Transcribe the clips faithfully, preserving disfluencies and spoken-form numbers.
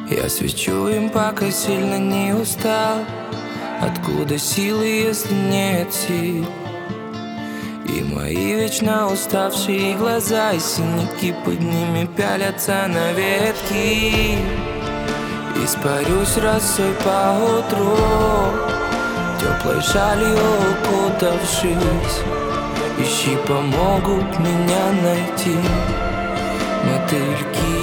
Я свечу им, пока сильно не устал. Откуда силы, если нет сил? И мои вечно уставшие глаза и синяки под ними пялятся на ветки. Испарюсь росой поутру, теплой шалью укутавшись. Ищи, помогут меня найти мотыльки.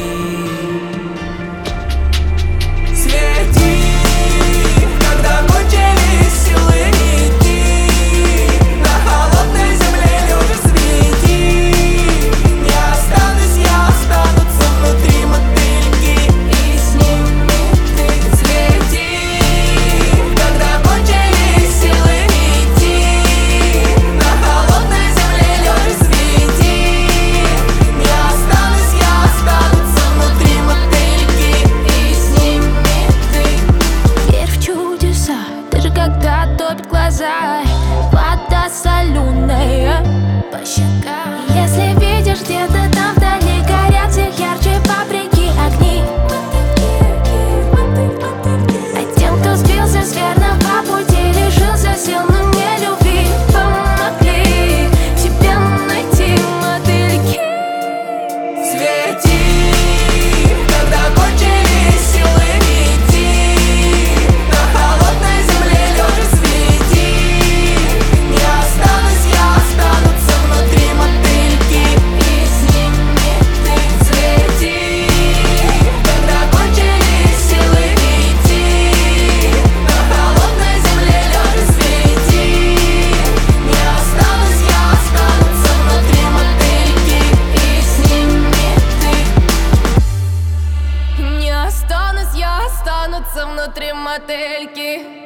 Когда топит глаза, вода соленая по щекам. Если видишь где-то там вдали горят все ярче фабрики огни, а тем, кто сбился с верного пути, лишился сил, но не любви, помогли тебе найти мотыльки. Свети, когда кончились силы идти, на холодной земле лежа свети. Не останусь я, останутся внутри мотыльки, и с ними ты. Свети, когда кончились силы идти, на холодной земле лежа свети. Не останусь я, останутся внутри мотыльки, и с ними ты. Не останусь я, останутся внутри мотыльки.